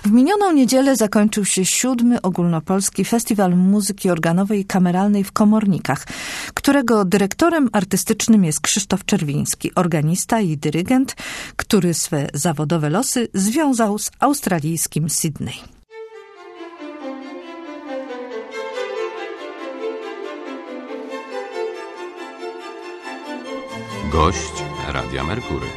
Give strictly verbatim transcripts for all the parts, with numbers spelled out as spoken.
W minioną niedzielę zakończył się siódmy ogólnopolski Festiwal Muzyki Organowej i Kameralnej w Komornikach, którego dyrektorem artystycznym jest Krzysztof Czerwiński, organista i dyrygent, który swe zawodowe losy związał z australijskim Sydney. Gość Radia Merkury.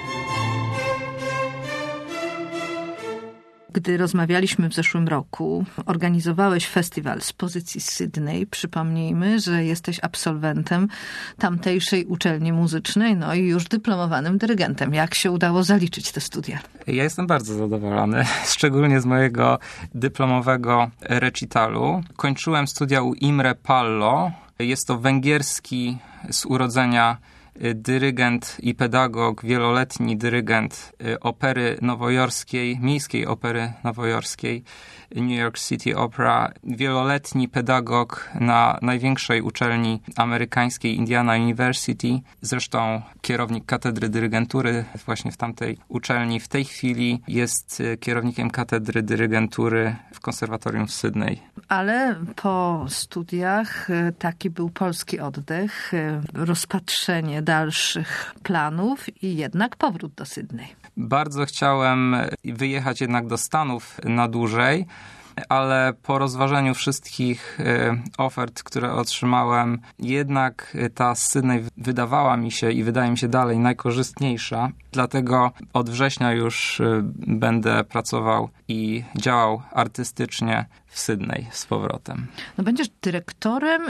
Gdy rozmawialiśmy w zeszłym roku, organizowałeś festiwal z pozycji Sydney. Przypomnijmy, że jesteś absolwentem tamtejszej uczelni muzycznej, no i już dyplomowanym dyrygentem. Jak się udało zaliczyć te studia? Ja jestem bardzo zadowolony, szczególnie z mojego dyplomowego recitalu. Kończyłem studia u Imre Pallo. Jest to węgierski z urodzenia dyrygent i pedagog, wieloletni dyrygent opery nowojorskiej, miejskiej opery nowojorskiej, New York City Opera, wieloletni pedagog na największej uczelni amerykańskiej Indiana University, zresztą kierownik katedry dyrygentury właśnie w tamtej uczelni. W tej chwili jest kierownikiem katedry dyrygentury w konserwatorium w Sydney. Ale po studiach taki był polski oddech, rozpatrzenie dalszych planów i jednak powrót do Sydney. Bardzo chciałem wyjechać jednak do Stanów na dłużej, ale po rozważeniu wszystkich ofert, które otrzymałem, jednak ta z Sydney wydawała mi się i wydaje mi się dalej najkorzystniejsza. Dlatego od września już będę pracował i działał artystycznie w Sydney z powrotem. No będziesz dyrektorem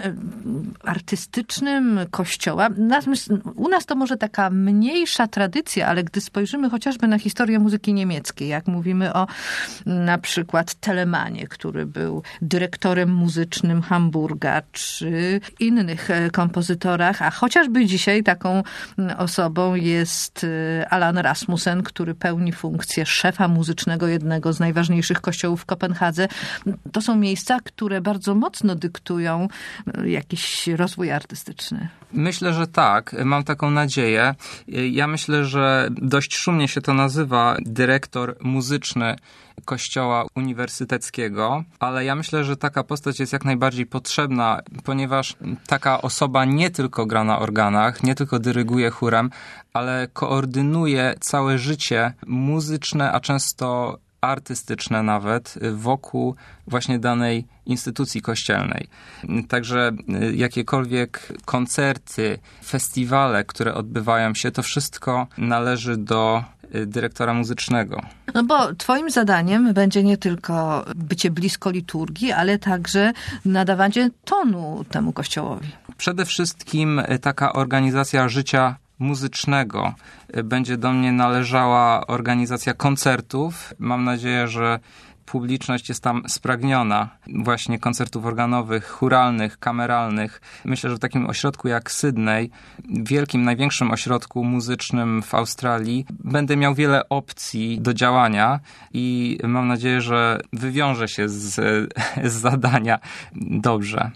artystycznym kościoła. U nas to może taka mniejsza tradycja, ale gdy spojrzymy chociażby na historię muzyki niemieckiej, jak mówimy o na przykład Telemanie, który był dyrektorem muzycznym Hamburga, czy innych kompozytorach, a chociażby dzisiaj taką osobą jest Alan Rasmussen, który pełni funkcję szefa muzycznego jednego z najważniejszych kościołów w Kopenhadze. To są miejsca, które bardzo mocno dyktują jakiś rozwój artystyczny. Myślę, że tak. Mam taką nadzieję. Ja myślę, że dość szumnie się to nazywa dyrektor muzyczny Kościoła Uniwersyteckiego, ale ja myślę, że taka postać jest jak najbardziej potrzebna, ponieważ taka osoba nie tylko gra na organach, nie tylko dyryguje chórem, ale koordynuje całe życie muzyczne, a często artystyczne nawet, wokół właśnie danej instytucji kościelnej. Także jakiekolwiek koncerty, festiwale, które odbywają się, to wszystko należy do dyrektora muzycznego. No bo twoim zadaniem będzie nie tylko bycie blisko liturgii, ale także nadawanie tonu temu kościołowi. Przede wszystkim taka organizacja życia muzycznego. Będzie do mnie należała organizacja koncertów. Mam nadzieję, że publiczność jest tam spragniona właśnie koncertów organowych, chóralnych, kameralnych. Myślę, że w takim ośrodku jak Sydney, wielkim, największym ośrodku muzycznym w Australii, będę miał wiele opcji do działania i mam nadzieję, że wywiążę się z, z zadania dobrze.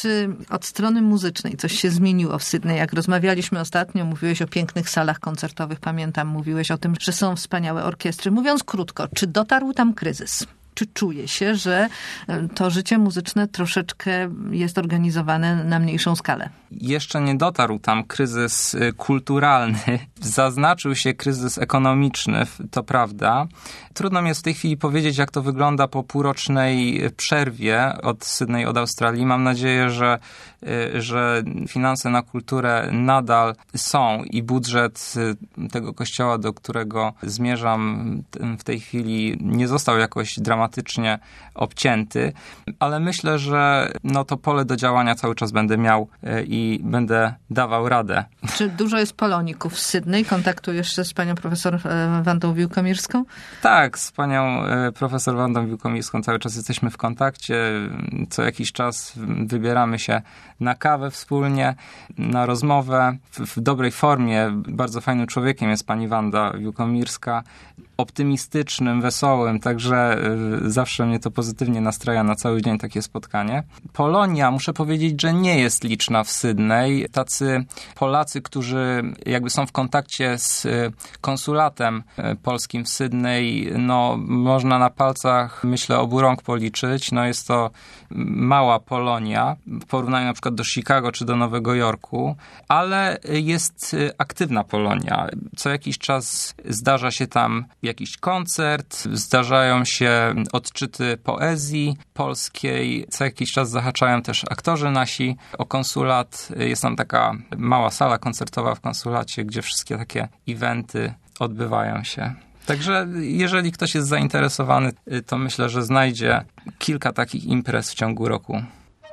czy od strony muzycznej coś się zmieniło w Sydney? Jak rozmawialiśmy ostatnio, mówiłeś o pięknych salach koncertowych, pamiętam, mówiłeś o tym, że są wspaniałe orkiestry. Mówiąc krótko, czy dotarł tam kryzys? Czy czuje się, że to życie muzyczne troszeczkę jest organizowane na mniejszą skalę? Jeszcze nie dotarł tam kryzys kulturalny. Zaznaczył się kryzys ekonomiczny, to prawda. Trudno mi jest w tej chwili powiedzieć, jak to wygląda po półrocznej przerwie od Sydney, od Australii. Mam nadzieję, że, że finanse na kulturę nadal są i budżet tego kościoła, do którego zmierzam w tej chwili, nie został jakoś dramatycznie obcięty, ale myślę, że no to pole do działania cały czas będę miał i będę dawał radę. Czy dużo jest poloników w Sydney? Kontaktujesz się z panią profesor Wandą Wiłkomirską? Tak, z panią profesor Wandą Wiłkomirską cały czas jesteśmy w kontakcie. Co jakiś czas wybieramy się na kawę wspólnie, na rozmowę. W, w dobrej formie, bardzo fajnym człowiekiem jest pani Wanda Wiłkomirska. Optymistycznym, wesołym, także zawsze mnie to pozytywnie nastraja na cały dzień takie spotkanie. Polonia, muszę powiedzieć, że nie jest liczna w Sydney. Tacy Polacy, którzy jakby są w kontakcie z konsulatem polskim w Sydney, no można na palcach, myślę, obu rąk policzyć. No jest to mała Polonia w porównaniu na przykład do Chicago czy do Nowego Jorku, ale jest aktywna Polonia. Co jakiś czas zdarza się tam jakiś koncert, zdarzają się odczyty poezji polskiej, co jakiś czas zahaczają też aktorzy nasi o konsulat. Jest tam taka mała sala koncertowa w konsulacie, gdzie wszystkie takie eventy odbywają się. Także jeżeli ktoś jest zainteresowany, to myślę, że znajdzie kilka takich imprez w ciągu roku.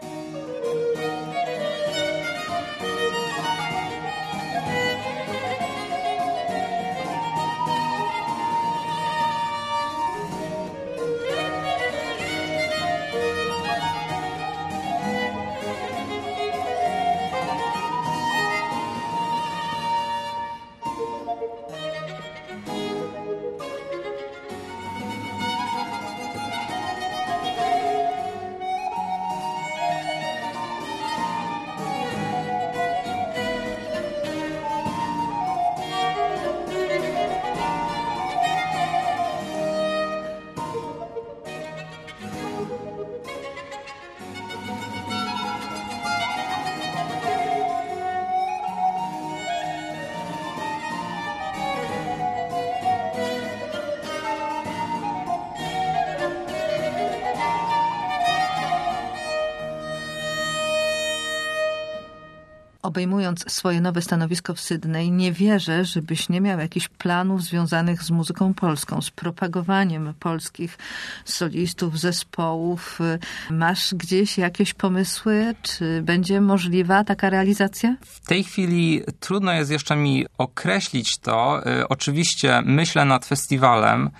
Obejmując swoje nowe stanowisko w Sydney, nie wierzę, żebyś nie miał jakichś planów związanych z muzyką polską, z propagowaniem polskich solistów, zespołów. Masz gdzieś jakieś pomysły? Czy będzie możliwa taka realizacja? W tej chwili trudno jest jeszcze mi określić to. Oczywiście myślę nad festiwalem.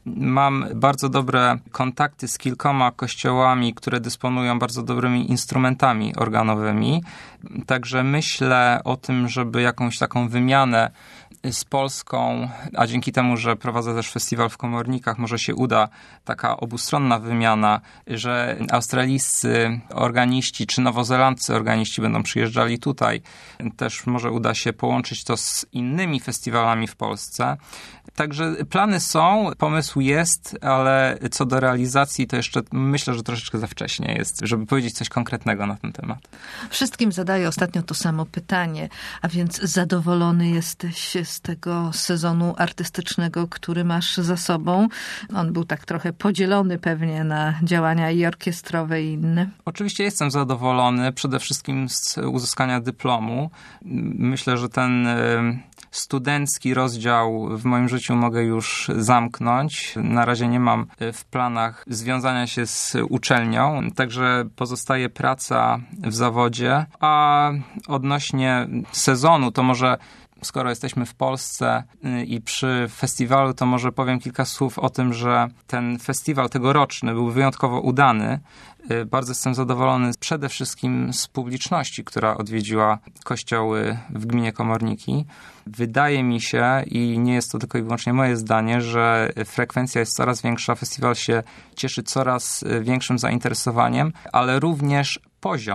Mam bardzo dobre kontakty z kilkoma kościołami, które dysponują bardzo dobrymi instrumentami organowymi. Także myślę o tym, żeby jakąś taką wymianę z Polską, a dzięki temu, że prowadzę też festiwal w Komornikach, może się uda taka obustronna wymiana, że australijscy organiści czy nowozelandzcy organiści będą przyjeżdżali tutaj. Też może uda się połączyć to z innymi festiwalami w Polsce. Także plany są, pomysł jest, ale co do realizacji, to jeszcze myślę, że troszeczkę za wcześnie jest, żeby powiedzieć coś konkretnego na ten temat. Wszystkim zadaję ostatnio to samo pytanie, a więc zadowolony jesteś z tego sezonu artystycznego, który masz za sobą? On był tak trochę podzielony pewnie na działania i orkiestrowe i inne. Oczywiście jestem zadowolony, przede wszystkim z uzyskania dyplomu. Myślę, że ten studencki rozdział w moim życiu mogę już zamknąć. Na razie nie mam w planach związania się z uczelnią, także pozostaje praca w zawodzie. A odnośnie sezonu, to może skoro jesteśmy w Polsce i przy festiwalu, to może powiem kilka słów o tym, że ten festiwal tegoroczny był wyjątkowo udany. Bardzo jestem zadowolony przede wszystkim z publiczności, która odwiedziła kościoły w gminie Komorniki. Wydaje mi się, i nie jest to tylko i wyłącznie moje zdanie, że frekwencja jest coraz większa, festiwal się cieszy coraz większym zainteresowaniem, ale również poziom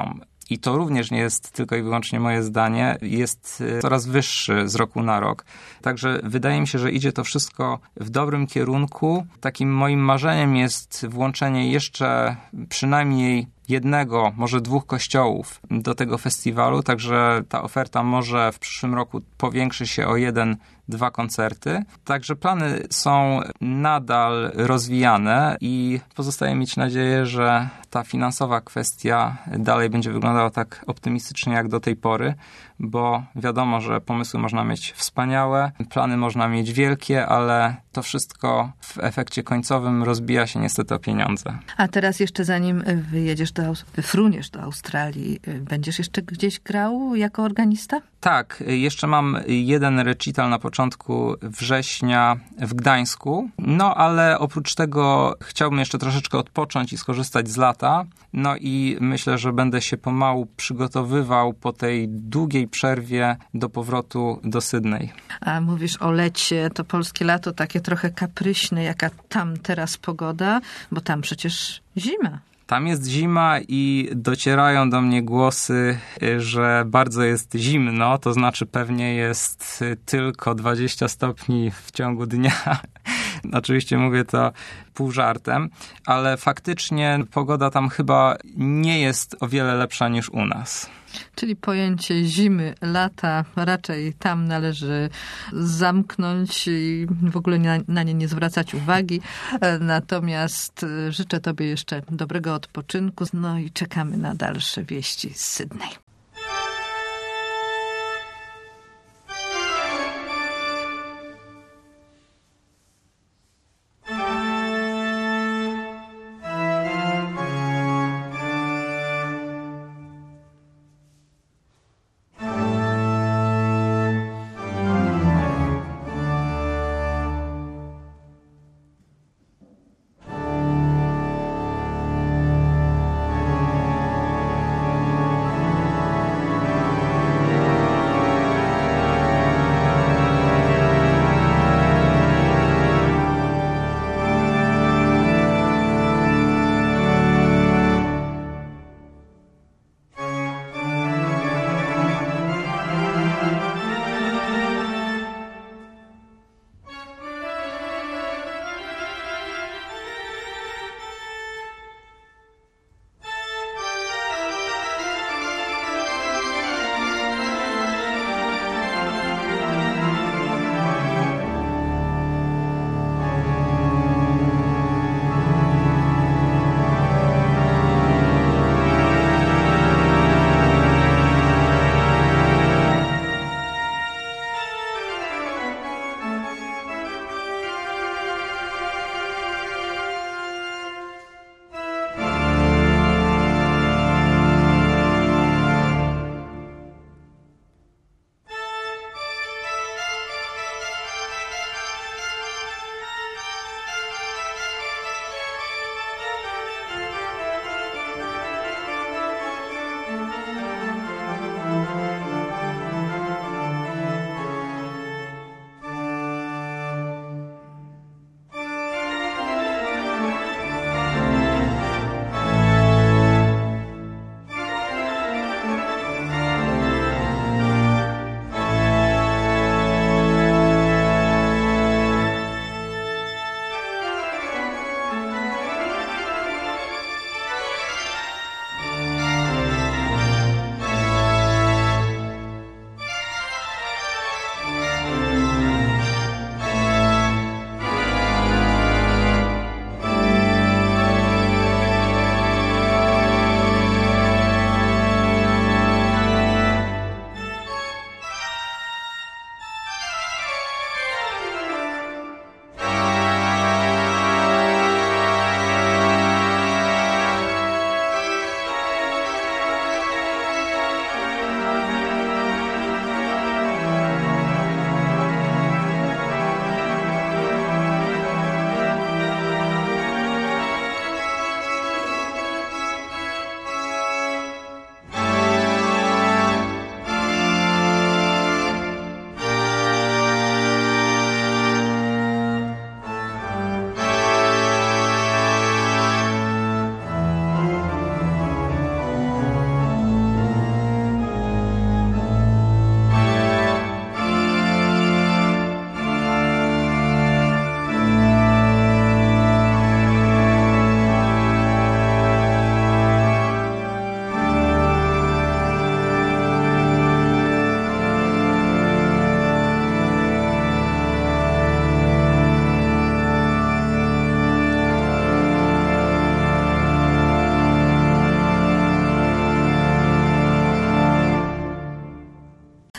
i to również nie jest tylko i wyłącznie moje zdanie, jest coraz wyższy z roku na rok. Także wydaje mi się, że idzie to wszystko w dobrym kierunku. Takim moim marzeniem jest włączenie jeszcze przynajmniej jednego, może dwóch kościołów do tego festiwalu, także ta oferta może w przyszłym roku powiększy się o jeden, dwa koncerty. Także plany są nadal rozwijane i pozostaje mieć nadzieję, że ta finansowa kwestia dalej będzie wyglądała tak optymistycznie jak do tej pory, bo wiadomo, że pomysły można mieć wspaniałe, plany można mieć wielkie, ale to wszystko w efekcie końcowym rozbija się niestety o pieniądze. A teraz jeszcze zanim wyjedziesz do, fruniesz do Australii, będziesz jeszcze gdzieś grał jako organista? Tak, jeszcze mam jeden recital na początku września w Gdańsku, no ale oprócz tego chciałbym jeszcze troszeczkę odpocząć i skorzystać z lata, no i myślę, że będę się pomału przygotowywał po tej długiej przerwie do powrotu do Sydney. A mówisz o lecie, to polskie lato takie trochę kapryśne, jaka tam teraz pogoda, bo tam przecież zima. Tam jest zima i docierają do mnie głosy, że bardzo jest zimno, to znaczy pewnie jest tylko dwadzieścia stopni w ciągu dnia. Oczywiście mówię to pół żartem, ale faktycznie pogoda tam chyba nie jest o wiele lepsza niż u nas. Czyli pojęcie zimy, lata raczej tam należy zamknąć i w ogóle na, na nie nie zwracać uwagi. Natomiast życzę tobie jeszcze dobrego odpoczynku, no i czekamy na dalsze wieści z Sydney.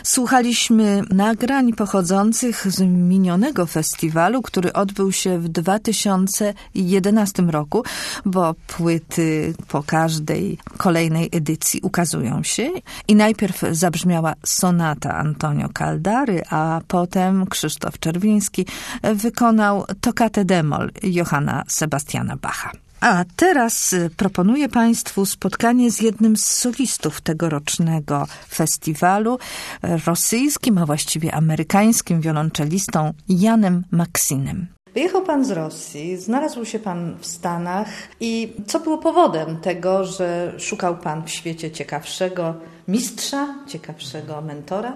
Słuchaliśmy nagrań pochodzących z minionego festiwalu, który odbył się w dwa tysiące jedenastym roku, bo płyty po każdej kolejnej edycji ukazują się. I najpierw zabrzmiała sonata Antonio Caldary, a potem Krzysztof Czerwiński wykonał Toccate d'-moll Johanna Sebastiana Bacha. A teraz proponuję Państwu spotkanie z jednym z solistów tegorocznego festiwalu, rosyjskim, a właściwie amerykańskim wiolonczelistą Janem Maksinem. Wyjechał Pan z Rosji, znalazł się Pan w Stanach i co było powodem tego, że szukał Pan w świecie ciekawszego mistrza, ciekawszego mentora?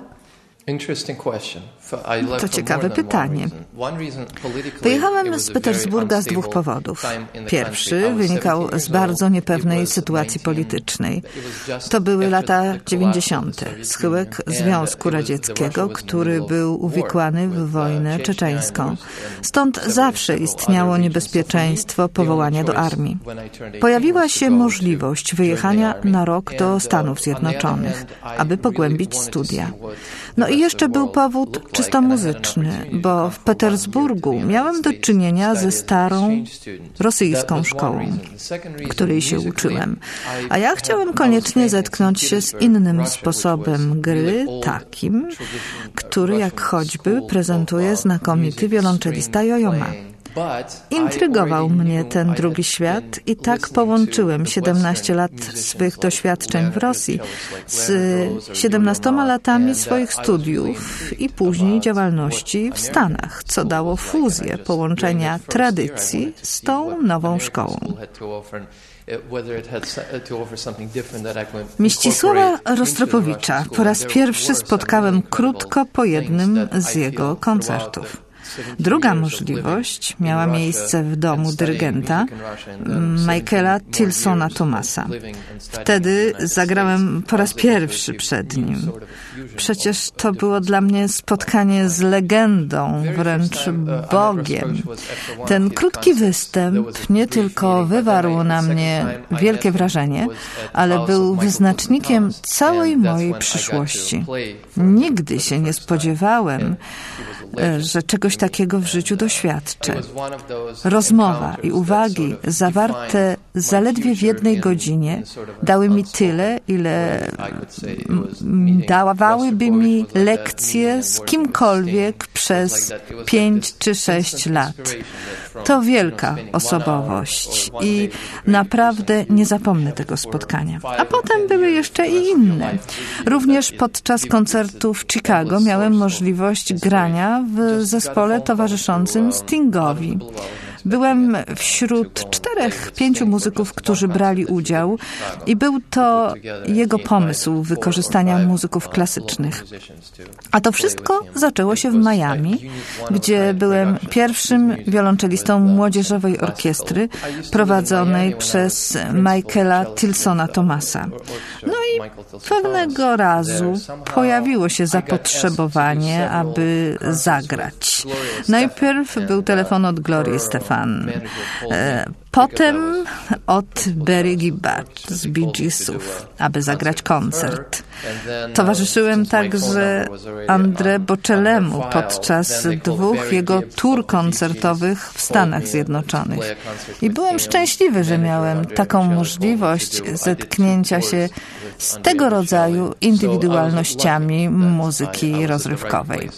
To ciekawe pytanie. Wyjechałem z Petersburga z dwóch powodów. Pierwszy wynikał z bardzo niepewnej sytuacji politycznej. To były lata dziewięćdziesiąte. Schyłek Związku Radzieckiego, który był uwikłany w wojnę czeczeńską. Stąd zawsze istniało niebezpieczeństwo powołania do armii. Pojawiła się możliwość wyjechania na rok do Stanów Zjednoczonych, aby pogłębić studia. No i jeszcze był powód czysto muzyczny, bo w Petersburgu miałem do czynienia ze starą rosyjską szkołą, której się uczyłem. A ja chciałem koniecznie zetknąć się z innym sposobem gry, takim, który jak choćby prezentuje znakomity wiolonczelista Yo-Yo Ma. Intrygował mnie ten drugi świat i tak połączyłem siedemnaście lat swych doświadczeń w Rosji z siedemnastoma latami swoich studiów i później działalności w Stanach, co dało fuzję połączenia tradycji z tą nową szkołą. Mścisława Rostropowicza po raz pierwszy spotkałem krótko po jednym z jego koncertów. Druga możliwość miała miejsce w domu dyrygenta Michaela Tilsona Thomasa. Wtedy zagrałem po raz pierwszy przed nim. Przecież to było dla mnie spotkanie z legendą, wręcz Bogiem. Ten krótki występ nie tylko wywarł na mnie wielkie wrażenie, ale był wyznacznikiem całej mojej przyszłości. Nigdy się nie spodziewałem, że czegoś takiego w życiu doświadczę. Rozmowa i uwagi zawarte zaledwie w jednej godzinie dały mi tyle, ile dawałyby mi lekcje z kimkolwiek przez pięć czy sześć lat. To wielka osobowość i naprawdę nie zapomnę tego spotkania. A potem były jeszcze i inne. Również podczas koncertu w Chicago miałem możliwość grania w zespole towarzyszącym Stingowi. Byłem wśród czterech, pięciu muzyków, którzy brali udział i był to jego pomysł wykorzystania muzyków klasycznych. A to wszystko zaczęło się w Miami, gdzie byłem pierwszym wiolonczelistą młodzieżowej orkiestry prowadzonej przez Michaela Tilsona Thomasa. No i pewnego razu pojawiło się zapotrzebowanie, aby zagrać. Najpierw był telefon od Glorii Stefan. Potem od Barry Gibbard z Bee Geesów, aby zagrać koncert. Towarzyszyłem także André Bocellemu podczas dwóch jego tur koncertowych w Stanach Zjednoczonych. I byłem szczęśliwy, że miałem taką możliwość zetknięcia się z tego rodzaju indywidualnościami muzyki rozrywkowej.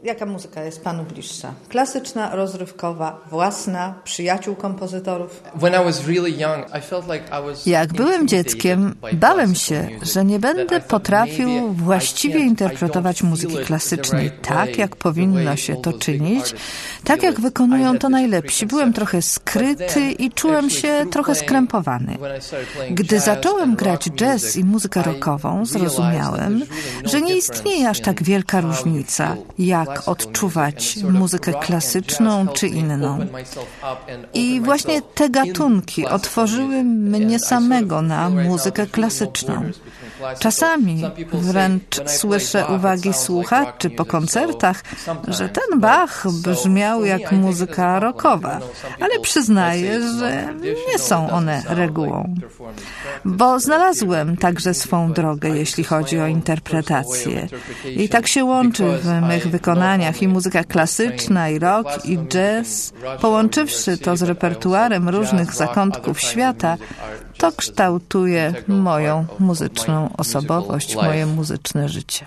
Jaka muzyka jest panu bliższa? Klasyczna, rozrywkowa, własna, przyjaciół kompozytorów? Jak byłem dzieckiem, bałem się, że nie będę potrafił właściwie interpretować muzyki klasycznej tak, jak powinno się to czynić, tak jak wykonują to najlepsi. Byłem trochę skryty i czułem się trochę skrępowany. Gdy zacząłem grać jazz i muzykę rockową, zrozumiałem, że nie istnieje aż tak wielka różnica, jak odczuwać muzykę klasyczną czy inną. I właśnie te gatunki otworzyły mnie samego na muzykę klasyczną. Czasami wręcz słyszę uwagi słuchaczy po koncertach, że ten Bach brzmiał jak muzyka rockowa, ale przyznaję, że nie są one regułą. Bo znalazłem także swą drogę, jeśli chodzi o interpretację. I tak się łączy w mych wykonaniach i muzyka klasyczna, i rock, i jazz. Połączywszy to z repertuarem różnych zakątków świata, to kształtuje moją muzyczną osobowość, moje muzyczne życie.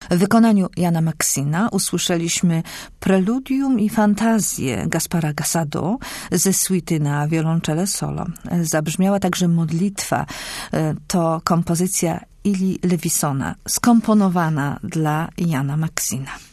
W wykonaniu Jana Maksina usłyszeliśmy preludium i fantazję Gaspara Casado ze suity na wiolonczele solo. Zabrzmiała także modlitwa. To kompozycja Elie Levisona, skomponowana dla Jana Maksina.